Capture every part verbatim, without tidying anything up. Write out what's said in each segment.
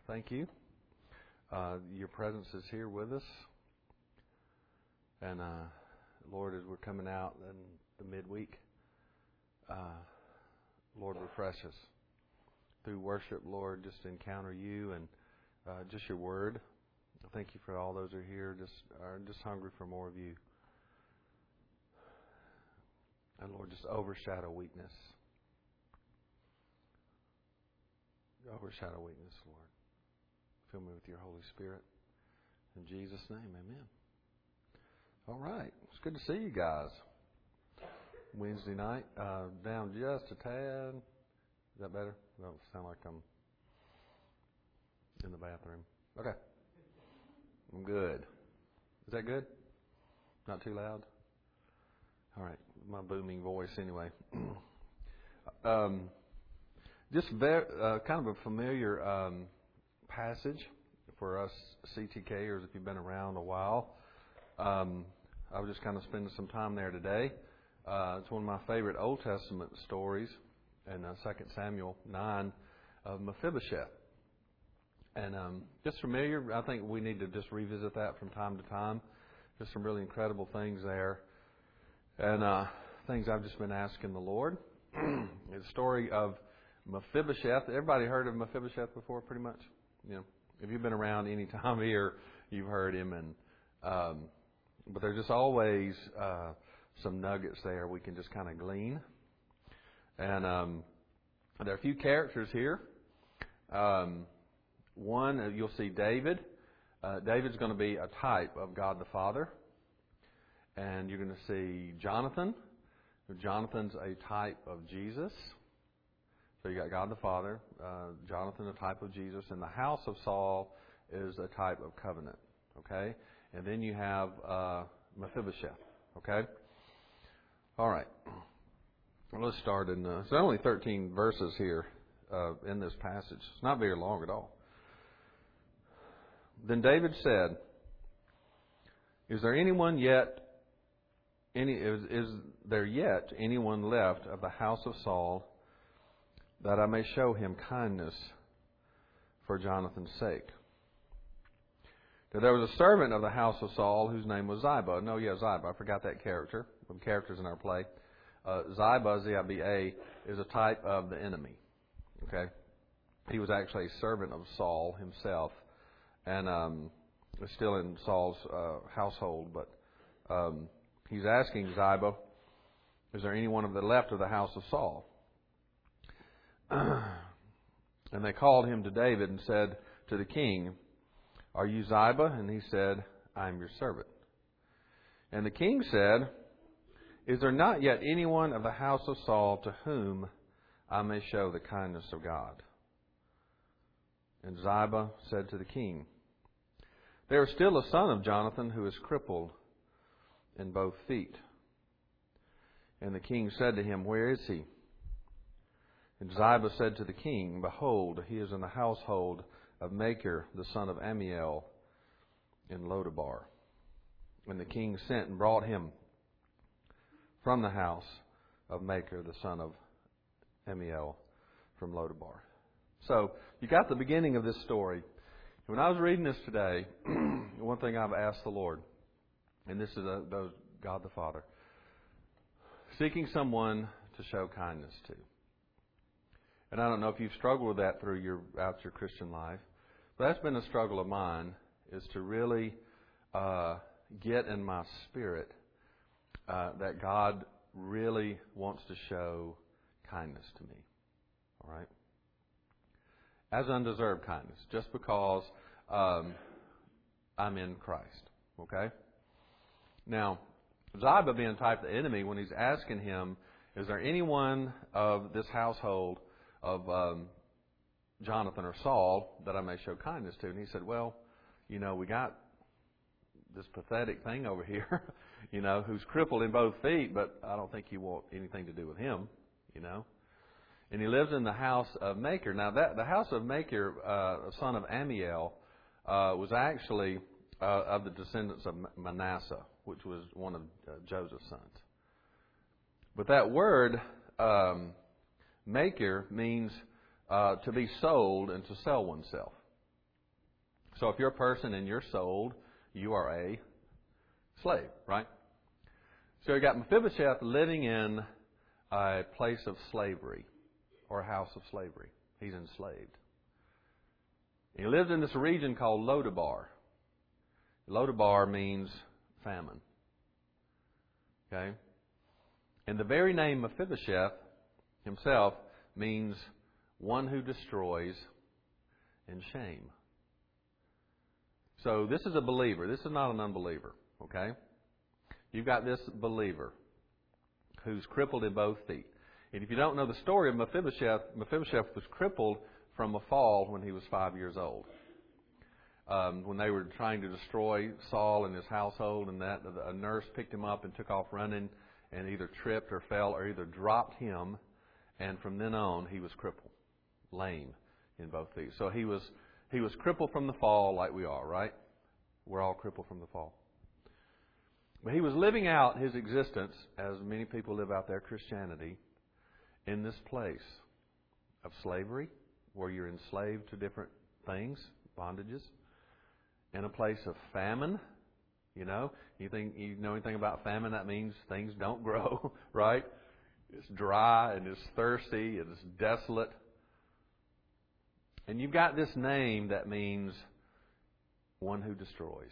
thank you. Uh, your presence is here with us. And, uh, Lord, as we're coming out in the midweek, uh, Lord, refresh us. Through worship, Lord, just to encounter you and uh, just your word. Thank you for all those who are here, just are just hungry for more of you. And, Lord, just overshadow weakness. Overshadow weakness, Lord. Fill me with your Holy Spirit. In Jesus' name, amen. All right. It's good to see you guys. Wednesday night, uh, down just a tad. Is that better? Don't sound like I'm in the bathroom. Okay. I'm good. Is that good? Not too loud? All right. My booming voice anyway. um, just very, uh, kind of a familiar um, passage for us C T Kers if you've been around a while. Um, I was just kind of spending some time there today. Uh, it's one of my favorite Old Testament stories in uh, Second Samuel nine of Mephibosheth. And um, just familiar, I think we need to just revisit that from time to time. Just some really incredible things there. And uh, things I've just been asking the Lord. The story of Mephibosheth. Everybody heard of Mephibosheth before, pretty much? You know, if you've been around any time here, you've heard him. And um, but there's just always uh, some nuggets there we can just kind of glean. And um, there are a few characters here. Um, one, you'll see David. Uh, David's going to be a type of God the Father. And you're going to see Jonathan. Jonathan's a type of Jesus. So you got God the Father, uh, Jonathan, a type of Jesus, and the house of Saul is a type of covenant. Okay? And then you have uh, Mephibosheth. Okay? All right. Well, let's start in. Uh, so only thirteen verses here uh, in this passage. It's not very long at all. Then David said, "Is there anyone yet? Any is, is there yet anyone left of the house of Saul, that I may show him kindness for Jonathan's sake?" Now, there was a servant of the house of Saul whose name was Ziba. No, yeah, Ziba. I forgot that character. Some characters in our play. Uh, Ziba, Z I B A, is a type of the enemy. Okay, he was actually a servant of Saul himself, and um, was still in Saul's uh, household. But um, he's asking Ziba, "Is there anyone of the left of the house of Saul?" And they called him to David and said to the king, "Are you Ziba?" And he said, "I am your servant." And the king said, "Is there not yet anyone of the house of Saul to whom I may show the kindness of God?" And Ziba said to the king, "There is still a son of Jonathan who is crippled in both feet." And the king said to him, "Where is he?" And Ziba said to the king, "Behold, he is in the household of Machir, the son of Ammiel, in Lodabar." And the king sent and brought him from the house of Machir, the son of Ammiel, from Lodabar. So, you got the beginning of this story. When I was reading this today, one thing I've asked the Lord, and this is a, those God the Father, seeking someone to show kindness to. And I don't know if you've struggled with that through your out your Christian life, but that's been a struggle of mine, is to really uh, get in my spirit uh, that God really wants to show kindness to me. All right? As undeserved kindness, just because um, I'm in Christ. Okay? Now, Ziba being type of the enemy, when he's asking him, "Is there anyone of this household of um, Jonathan or Saul that I may show kindness to?" And he said, "Well, you know, we got this pathetic thing over here, you know, who's crippled in both feet, but I don't think you want anything to do with him, you know. And he lives in the house of Machir." Now, that the house of Machir, uh, son of Ammiel, uh, was actually uh, of the descendants of Manasseh, which was one of uh, Joseph's sons. But that word, um, Machir, means uh, to be sold and to sell oneself. So if you're a person and you're sold, you are a slave, right? So you got Mephibosheth living in a place of slavery or a house of slavery. He's enslaved. He lived in this region called Lodabar. Lodabar means famine. Okay? And the very name Mephibosheth himself means one who destroys in shame. So this is a believer. This is not an unbeliever. Okay? You've got this believer who's crippled in both feet. And if you don't know the story of Mephibosheth, Mephibosheth was crippled from a fall when he was five years old. Um, when they were trying to destroy Saul and his household, and that a nurse picked him up and took off running, and either tripped or fell or either dropped him, and from then on he was crippled, lame in both feet. So he was he was crippled from the fall, like we are, right? We're all crippled from the fall. But he was living out his existence, as many people live out their Christianity, in this place of slavery, where you're enslaved to different things, bondages, in a place of famine. You know, you think you know anything about famine? That means things don't grow, right? It's dry and it's thirsty and it's desolate. And you've got this name that means one who destroys.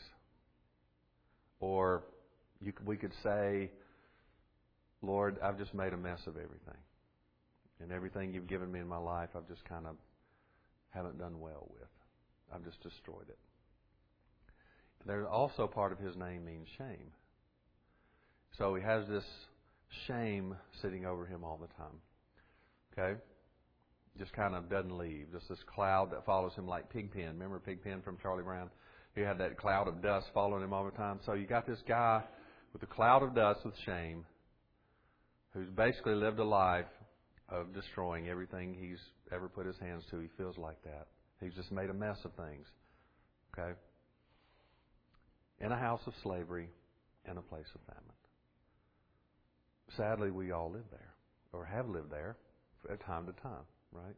Or you, we could say, Lord, I've just made a mess of everything. And everything you've given me in my life, I've just kind of haven't done well with. I've just destroyed it. There's also part of his name means shame. So he has this shame sitting over him all the time. Okay? Just kind of doesn't leave. Just this cloud that follows him like Pigpen. Remember Pigpen from Charlie Brown? He had that cloud of dust following him all the time. So you got this guy with a cloud of dust with shame who's basically lived a life of destroying everything he's ever put his hands to. He feels like that. He's just made a mess of things. Okay? In a house of slavery, in a place of famine. Sadly, we all live there, or have lived there from time to time, right?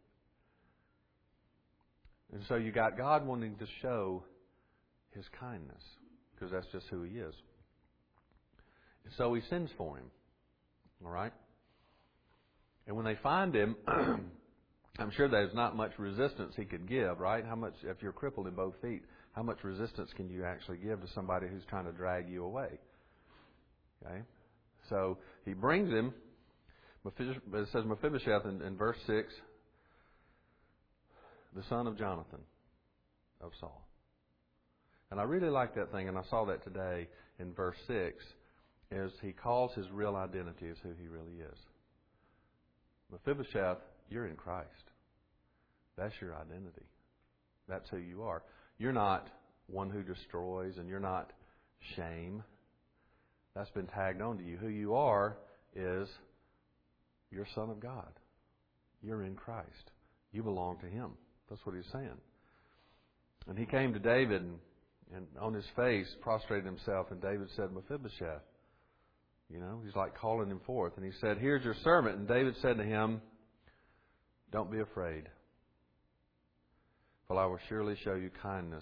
And so you got God wanting to show His kindness, because that's just who He is. And so He sends for him, all right? And when they find him, I'm sure there's not much resistance he could give, right? How much, if you're crippled in both feet, how much resistance can you actually give to somebody who's trying to drag you away? Okay? So he brings him. It says Mephibosheth in, in verse six, the son of Jonathan of Saul. And I really like that thing, and I saw that today in verse six, is he calls his real identity as who he really is. Mephibosheth, you're in Christ. That's your identity. That's who you are. You're not one who destroys, and you're not shame. That's been tagged on to you. Who you are is you're a son of God. You're in Christ. You belong to Him. That's what he's saying. And he came to David and, and on his face prostrated himself, and David said, Mephibosheth. You know, he's like calling him forth. And he said, here's your servant. And David said to him, don't be afraid, for I will surely show you kindness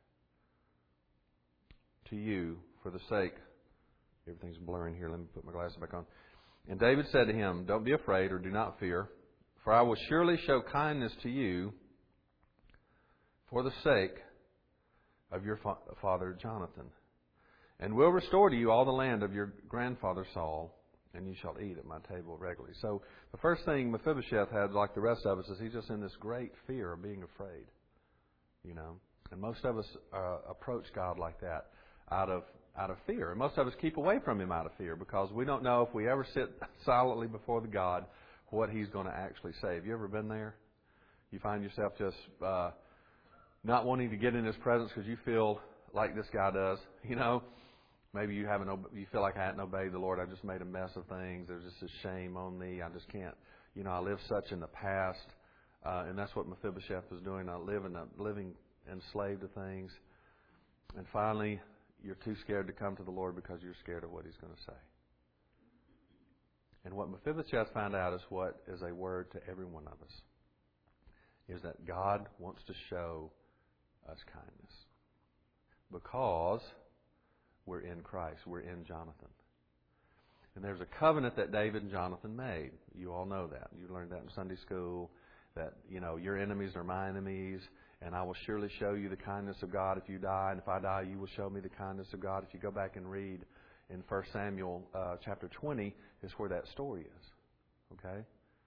to you for the sake. Everything's blurring here. Let me put my glasses back on. And David said to him, don't be afraid or do not fear, for I will surely show kindness to you for the sake of your fa- father Jonathan, and will restore to you all the land of your grandfather Saul, and you shall eat at my table regularly. So the first thing Mephibosheth had, like the rest of us, is he's just in this great fear of being afraid. You know, and most of us uh, approach God like that out of out of fear, and most of us keep away from Him out of fear because we don't know if we ever sit silently before the God what He's going to actually say. Have you ever been there? You find yourself just uh, not wanting to get in His presence because you feel like this guy does. You know, maybe you haven't. You feel like I hadn't obeyed the Lord. I just made a mess of things. There's just a shame on me. I just can't. You know, I live such in the past. Uh, and that's what Mephibosheth was doing. I live in a, living enslaved to things. And finally, you're too scared to come to the Lord because you're scared of what He's going to say. And what Mephibosheth found out is what is a word to every one of us, is that God wants to show us kindness. Because we're in Christ. We're in Jonathan. And there's a covenant that David and Jonathan made. You all know that. You learned that in Sunday school. That, you know, your enemies are my enemies. And I will surely show you the kindness of God if you die. And if I die, you will show me the kindness of God. If you go back and read in First Samuel uh, chapter twenty, is where that story is. Okay?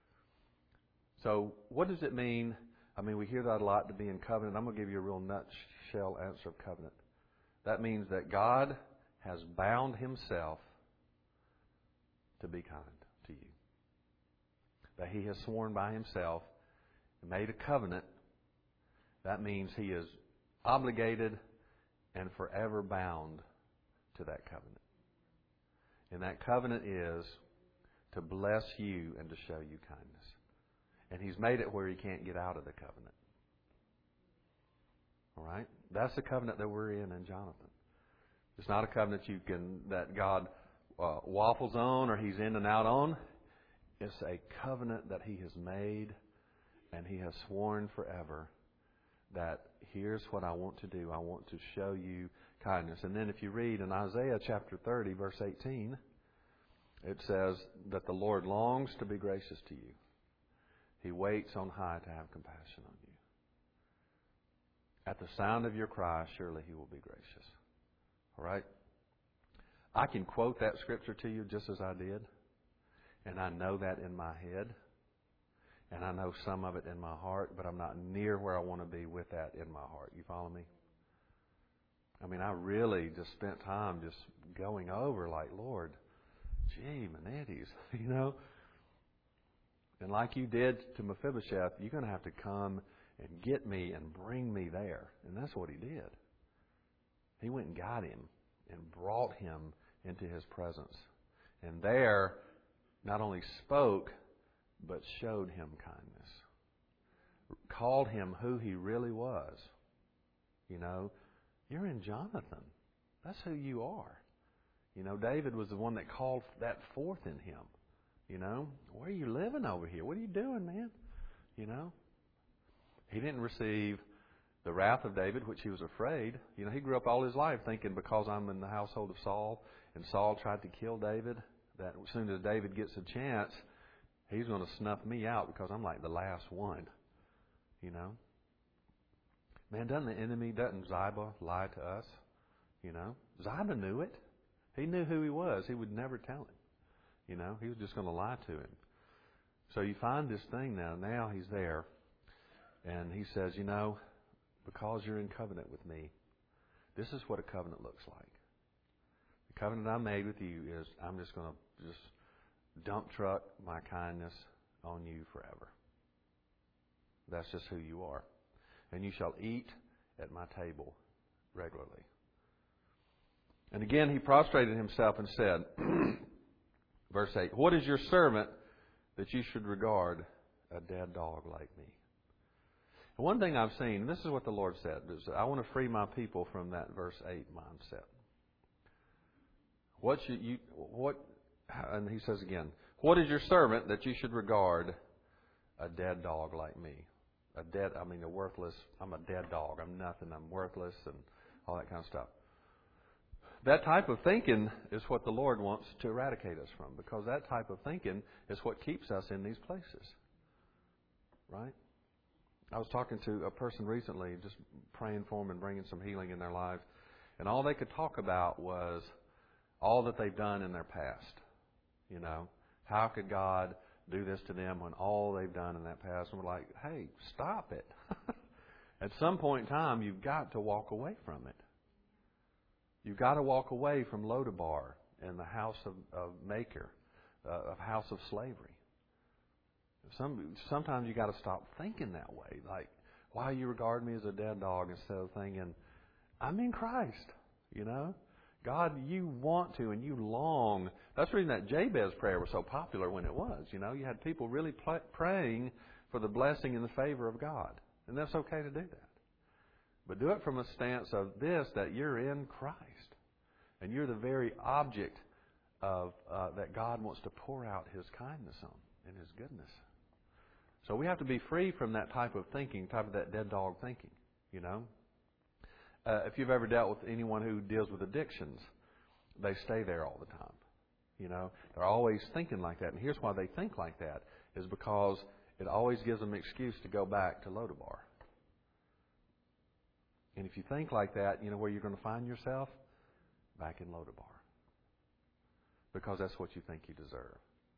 So what does it mean? I mean, we hear that a lot, to be in covenant. I'm going to give you a real nutshell answer of covenant. That means that God has bound himself to be kind to you. That he has sworn by himself and made a covenant. That means he is obligated and forever bound to that covenant. And that covenant is to bless you and to show you kindness. And he's made it where he can't get out of the covenant. All right? That's the covenant that we're in in Jonathan. It's not a covenant you can that God uh, waffles on or he's in and out on. It's a covenant that he has made and he has sworn forever that here's what I want to do. I want to show you kindness. And then if you read in Isaiah chapter thirty, verse eighteen, it says that the Lord longs to be gracious to you. He waits on high to have compassion on you. At the sound of your cry, surely he will be gracious. All right? I can quote that scripture to you just as I did. And I know that in my head. And I know some of it in my heart, but I'm not near where I want to be with that in my heart. You follow me? I mean, I really just spent time just going over like, Lord, gee, Manettes, you know? And like you did to Mephibosheth, you're going to have to come and get me and bring me there. And that's what he did. He went and got him and brought him into his presence. And there, not only spoke, but showed him kindness. Called him who he really was. You know, you're in Jonathan. That's who you are. You know, David was the one that called that forth in him. You know, where are you living over here? What are you doing, man? You know, he didn't receive the wrath of David, which he was afraid. You know, he grew up all his life thinking, because I'm in the household of Saul, and Saul tried to kill David, that as soon as David gets a chance, he's going to snuff me out because I'm like the last one. You know? Man, doesn't the enemy, doesn't Ziba lie to us? You know? Ziba knew it. He knew who he was. He would never tell him. You know? He was just going to lie to him. So you find this thing now. Now he's there. And he says, you know, because you're in covenant with me, this is what a covenant looks like. The covenant I made with you is I'm just going to just dump truck my kindness on you forever. That's just who you are. And you shall eat at my table regularly. And again, he prostrated himself and said, verse eight, what is your servant that you should regard a dead dog like me? And one thing I've seen, and this is what the Lord said, is I want to free my people from that verse eight mindset. What should you, what, and he says again, what is your servant that you should regard a dead dog like me? A dead, I mean a worthless, I'm a dead dog. I'm nothing. I'm worthless and all that kind of stuff. That type of thinking is what the Lord wants to eradicate us from, because that type of thinking is what keeps us in these places. Right? I was talking to a person recently, just praying for them and bringing some healing in their lives, and all they could talk about was all that they've done in their past. You know, how could God do this to them when all they've done in that past? And we're like, hey, stop it. At some point in time, you've got to walk away from it. You've got to walk away from Lodabar and the house of, of Maker, uh, of house of slavery. Some, sometimes you got to stop thinking that way. Like, why you regard me as a dead dog, instead of thinking, I'm in Christ, you know? God, you want to and you long. That's the reason that Jabez prayer was so popular when it was. You know, you had people really pl- praying for the blessing and the favor of God. And that's okay to do that. But do it from a stance of this, that you're in Christ. And you're the very object of uh, that God wants to pour out His kindness on and His goodness. So we have to be free from that type of thinking, type of that dead dog thinking, you know. uh, if you've ever dealt with anyone who deals with addictions, they stay there all the time. You know, they're always thinking like that. And here's why they think like that, is because it always gives them an excuse to go back to Lodabar. And if you think like that, you know where you're going to find yourself? Back in Lodabar. Because that's what you think you deserve.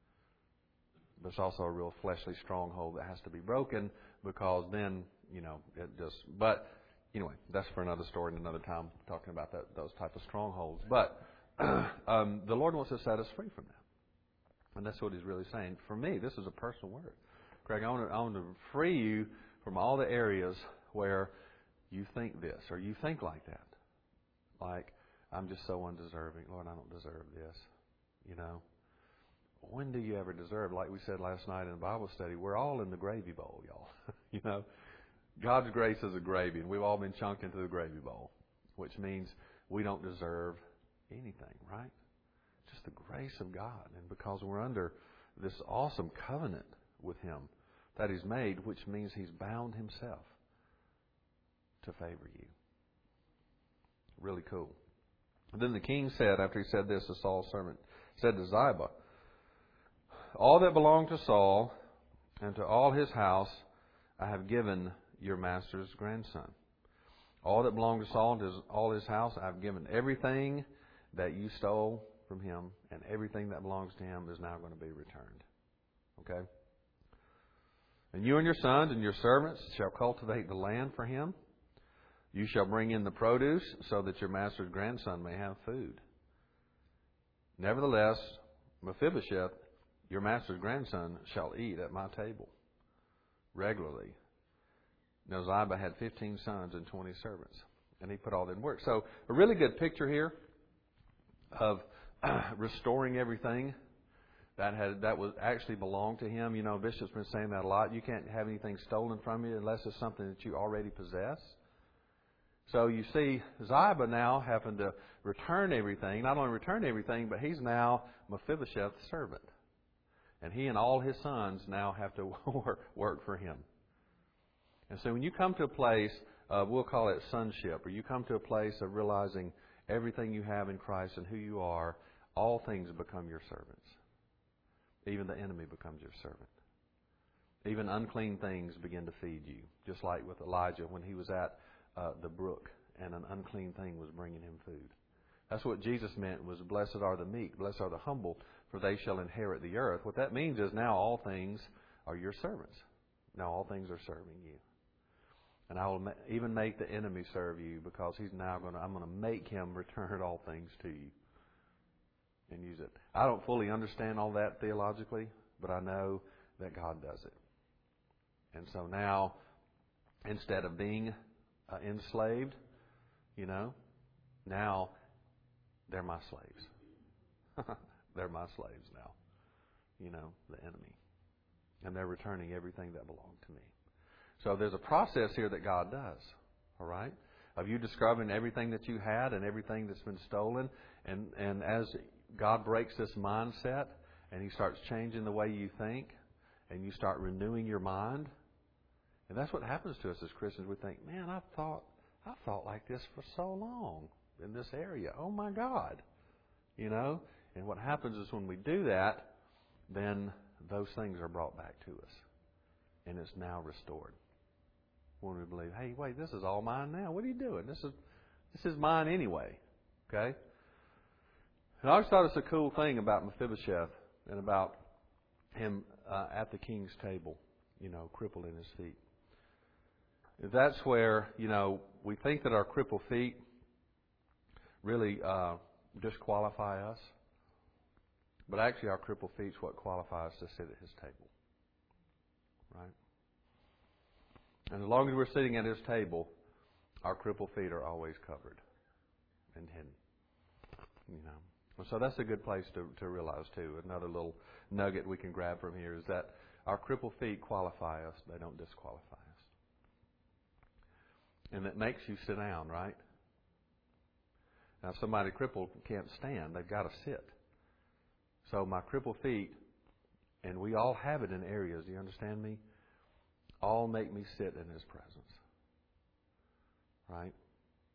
But it's also a real fleshly stronghold that has to be broken, because then, you know, it just... But anyway, that's for another story and another time, talking about that, those type of strongholds. But um, the Lord wants to set us free from that. And that's what He's really saying. For me, this is a personal word. Craig, I want to, I want to free you from all the areas where you think this, or you think like that. Like, I'm just so undeserving. Lord, I don't deserve this. You know? When do you ever deserve? Like we said last night in the Bible study, we're all in the gravy bowl, y'all. You know? God's grace is a gravy, and we've all been chunked into the gravy bowl, which means we don't deserve anything, right? Just the grace of God. And because we're under this awesome covenant with Him that He's made, which means He's bound Himself to favor you. Really cool. And then the king said, after he said this to Saul's servant, said to Ziba, all that belonged to Saul and to all his house I have given your master's grandson. All that belonged to Saul and to all his house I have given. Everything that you stole from him and everything that belongs to him is now going to be returned. Okay? And you and your sons and your servants shall cultivate the land for him. You shall bring in the produce so that your master's grandson may have food. Nevertheless, Mephibosheth, your master's grandson, shall eat at my table regularly. Now Ziba had fifteen sons and twenty servants, and he put all that in work. So a really good picture here of uh, restoring everything that had that was actually belonged to him. You know, Bishop's been saying that a lot. You can't have anything stolen from you unless it's something that you already possess. So you see Ziba now having to return everything. Not only return everything, but he's now Mephibosheth's servant. And he and all his sons now have to work for him. And so when you come to a place, uh, we'll call it sonship, or you come to a place of realizing everything you have in Christ and who you are, all things become your servants. Even the enemy becomes your servant. Even unclean things begin to feed you. Just like with Elijah when he was at uh, the brook and an unclean thing was bringing him food. That's what Jesus meant was, blessed are the meek, blessed are the humble, for they shall inherit the earth. What that means is now all things are your servants. Now all things are serving you. And I will ma- even make the enemy serve you, because he's now going to, I'm going to make him return all things to you and use it. I don't fully understand all that theologically, but I know that God does it. And so now, instead of being uh, enslaved, you know, now they're my slaves. They're my slaves now, you know, the enemy. And they're returning everything that belonged to me. So there's a process here that God does, all right, of you discovering everything that you had and everything that's been stolen. And, and as God breaks this mindset and He starts changing the way you think and you start renewing your mind, and that's what happens to us as Christians. We think, man, I've thought, I've thought like this for so long in this area. Oh, my God. You know? And what happens is when we do that, then those things are brought back to us. And it's now restored. When we believe, hey, wait, this is all mine now. What are you doing? This is this is mine anyway. Okay? And I always thought it's a cool thing about Mephibosheth and about him uh, at the king's table, you know, crippled in his feet. That's where, you know, we think that our crippled feet really uh, disqualify us. But actually our crippled feet is what qualifies us to sit at His table. Right? And as long as we're sitting at His table, our crippled feet are always covered and hidden. You know. So that's a good place to, to realize too. Another little nugget we can grab from here is that our crippled feet qualify us, they don't disqualify us. And it makes you sit down, right? Now somebody crippled can't stand, they've got to sit. So my crippled feet, and we all have it in areas, do you understand me? All make me sit in His presence. Right?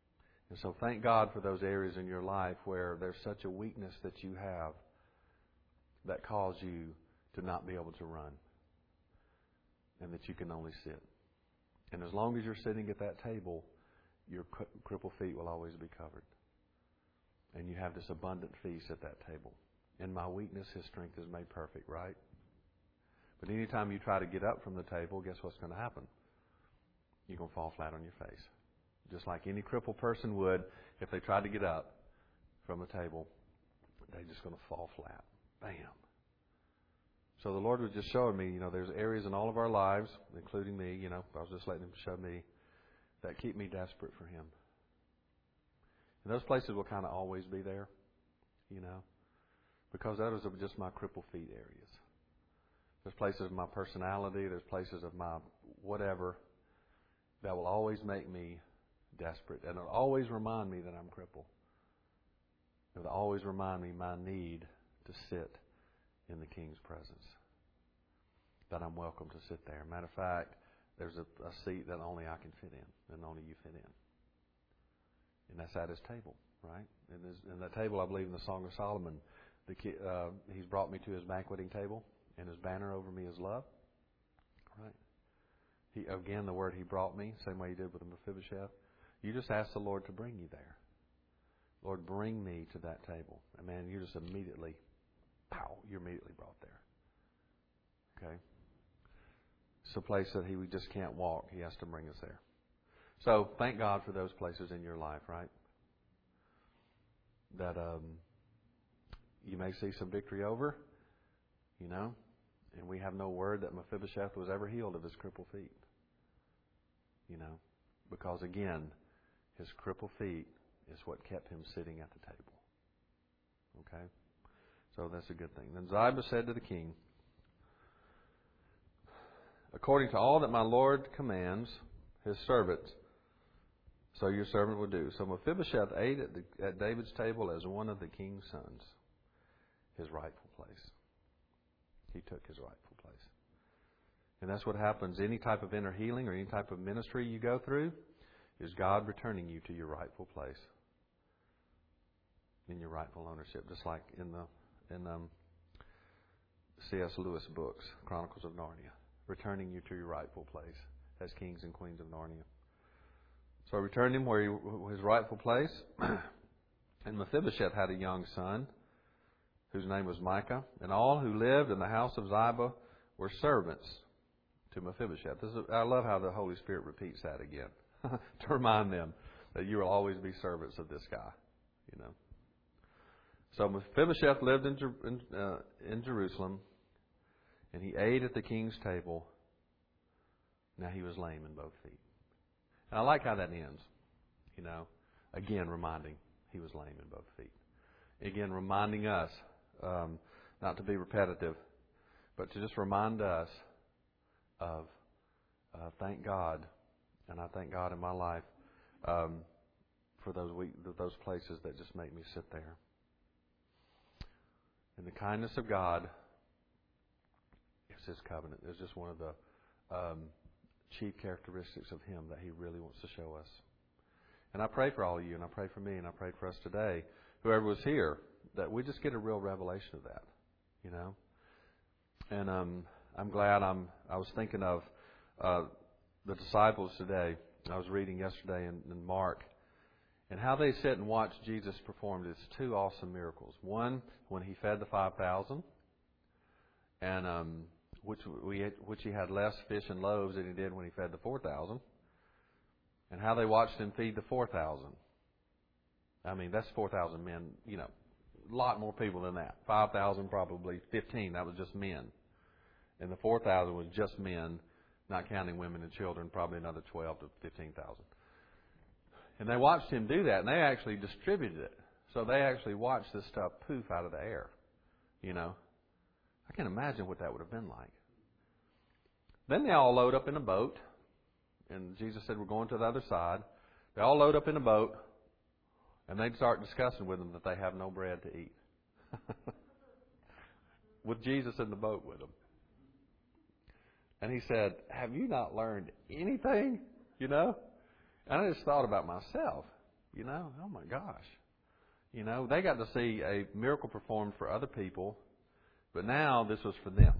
And so thank God for those areas in your life where there's such a weakness that you have that cause you to not be able to run and that you can only sit. And as long as you're sitting at that table, your crippled feet will always be covered. And you have this abundant feast at that table. In my weakness, His strength is made perfect, right? But anytime you try to get up from the table, guess what's going to happen? You're going to fall flat on your face. Just like any crippled person would if they tried to get up from the table. They're just going to fall flat. Bam. So the Lord was just showing me, you know, there's areas in all of our lives, including me, you know, I was just letting Him show me, that keep me desperate for Him. And those places will kind of always be there, you know, because those are just my crippled feet areas. There's places of my personality, there's places of my whatever that will always make me desperate. And it'll always remind me that I'm crippled. It'll always remind me my need to sit in the King's presence. That I'm welcome to sit there. Matter of fact, there's a, a seat that only I can fit in, and only you fit in. And that's at His table, right? And, his, and that table, I believe in the Song of Solomon, the, uh, He's brought me to His banqueting table, and His banner over me is love, right? He, again, the word He brought me, same way He did with the Mephibosheth. You just ask the Lord to bring you there. Lord, bring me to that table. And man, you just immediately, pow, you're immediately brought there. Okay? It's a place that He we just can't walk. He has to bring us there. So thank God for those places in your life, right? That um, you may see some victory over, you know, and we have no word that Mephibosheth was ever healed of his crippled feet. You know, because again, his crippled feet is what kept him sitting at the table. Okay? So that's a good thing. Then Ziba said to the king, according to all that my Lord commands His servant, so your servant will do. So Mephibosheth ate at, the, at David's table as one of the king's sons, his rightful place. He took his rightful place. And that's what happens. Any type of inner healing or any type of ministry you go through is God returning you to your rightful place, in your rightful ownership, just like in the in um, C S Lewis books, Chronicles of Narnia, returning you to your rightful place as kings and queens of Narnia. So I returned him where he, his rightful place. And Mephibosheth had a young son whose name was Micah. And all who lived in the house of Ziba were servants to Mephibosheth. This is, I love how the Holy Spirit repeats that again to remind them that you will always be servants of this guy. You know. So Mephibosheth lived in, in, uh, in Jerusalem, and he ate at the king's table. Now he was lame in both feet. And I like how that ends. You know, again, reminding he was lame in both feet. Again, reminding us, um, not to be repetitive, but to just remind us of, uh, thank God, and I thank God in my life um, for those week, those places that just make me sit there. And the kindness of God is His covenant. It's just one of the um, chief characteristics of Him that He really wants to show us. And I pray for all of you, and I pray for me, and I pray for us today, whoever was here, that we just get a real revelation of that, you know. And um, I'm glad I'm. I was thinking of uh, the disciples today. I was reading yesterday in, in Mark, and how they sit and watch Jesus perform these two awesome miracles. One, when He fed the five thousand, and um, which we which He had less fish and loaves than He did when He fed the four thousand, and how they watched Him feed the four thousand. I mean, that's four thousand men. You know, a lot more people than that. Five thousand, probably fifteen. That was just men, and the four thousand was just men, not counting women and children. Probably another twelve to fifteen thousand. And they watched Him do that, and they actually distributed it. So they actually watched this stuff poof out of the air. You know, I can't imagine what that would have been like. Then they all load up in a boat, and Jesus said, we're going to the other side. They all load up in a boat, and they'd start discussing with them that they have no bread to eat. With Jesus in the boat with them. And He said, have you not learned anything? You know? And I just thought about myself. You know, oh my gosh. You know, they got to see a miracle performed for other people, but now this was for them.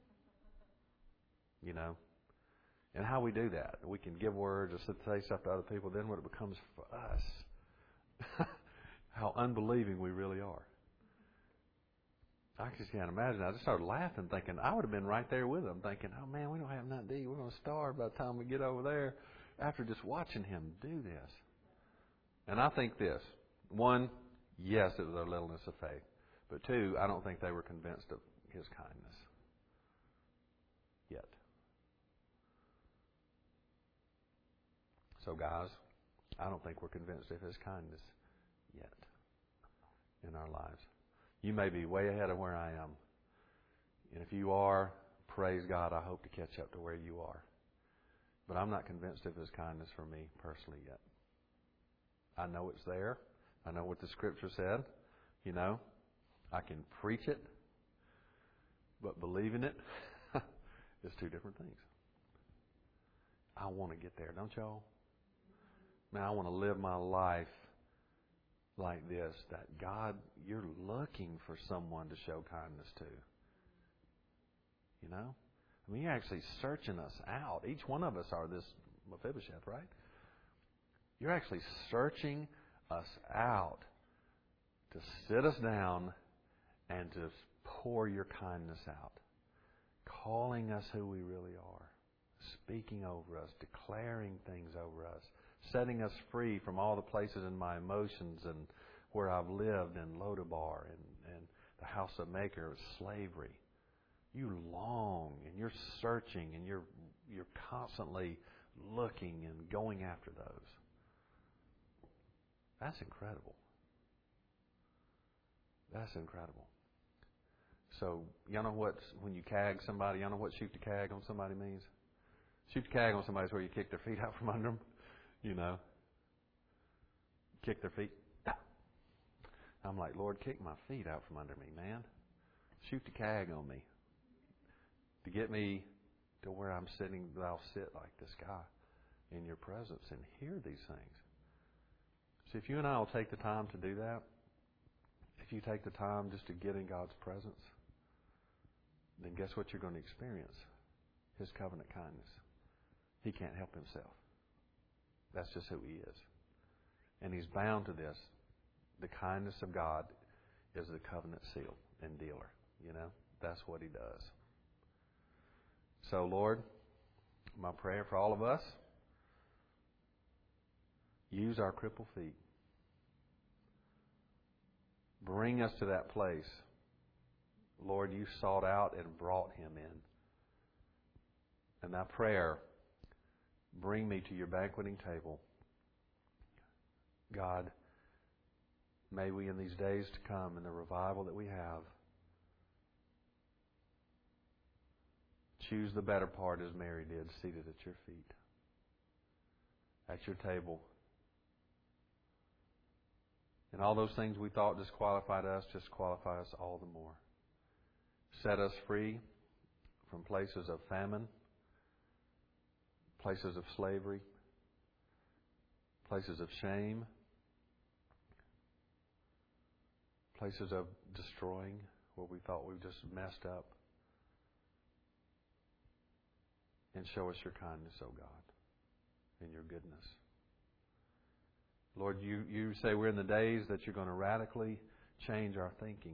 You know, and how we do that. We can give words or say stuff to other people, then when it becomes for us, how unbelieving we really are. I just can't imagine. I just started laughing, thinking I would have been right there with them, thinking, oh man, we don't have nothing to eat. We're going to starve by the time we get over there after just watching him do this. And I think this. One, yes, it was their littleness of faith. But two, I don't think they were convinced of his kindness yet. So guys, I don't think we're convinced of his kindness yet in our lives. You may be way ahead of where I am. And if you are, praise God, I hope to catch up to where you are. But I'm not convinced of his kindness for me personally yet. I know it's there. I know what the scripture said. You know, I can preach it. But believing it is two different things. I want to get there, don't y'all? Man, I want to live my life like this, that God, you're looking for someone to show kindness to. You know? I mean, you're actually searching us out. Each one of us are this Mephibosheth, right? You're actually searching us out to sit us down and to pour your kindness out. Calling us who we really are. Speaking over us. Declaring things over us. Setting us free from all the places in my emotions and where I've lived in Lodabar and, and the house of Maker, slavery. You long and you're searching and you're you're constantly looking and going after those. That's incredible. That's incredible. So, y'all know what, when you cag somebody, y'all know what shoot the cag on somebody means? Shoot the cag on somebody is where you kick their feet out from under them. You know, kick their feet. I'm like, Lord, kick my feet out from under me, man. Shoot the cag on me. To get me to where I'm sitting, that I'll sit like this guy in your presence and hear these things. See, if you and I will take the time to do that, if you take the time just to get in God's presence, then guess what you're going to experience? His covenant kindness. He can't help himself. That's just who he is. And he's bound to this. The kindness of God is the covenant seal and dealer. You know, that's what he does. So, Lord, my prayer for all of us, use our crippled feet. Bring us to that place. Lord, you sought out and brought him in. And that prayer, bring me to your banqueting table. God, may we in these days to come, in the revival that we have, choose the better part as Mary did, seated at your feet, at your table. And all those things we thought disqualified us, just qualify us all the more. Set us free from places of famine, places of slavery, places of shame, places of destroying where we thought we just messed up. And show us your kindness, O God, and your goodness. Lord, you, you say we're in the days that you're going to radically change our thinking.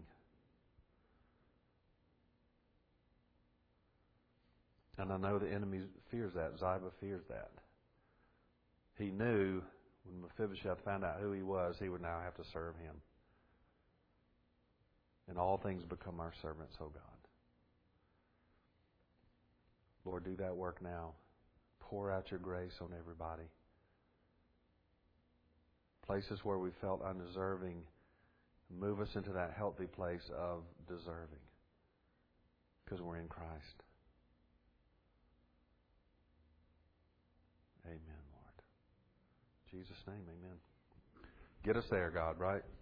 And I know the enemy fears that. Ziba fears that. He knew when Mephibosheth found out who he was, he would now have to serve him. And all things become our servants, O God. Lord, do that work now. Pour out your grace on everybody. Places where we felt undeserving, move us into that healthy place of deserving. Because we're in Christ. Amen, Lord. In Jesus' name, amen. Get us there, God, right?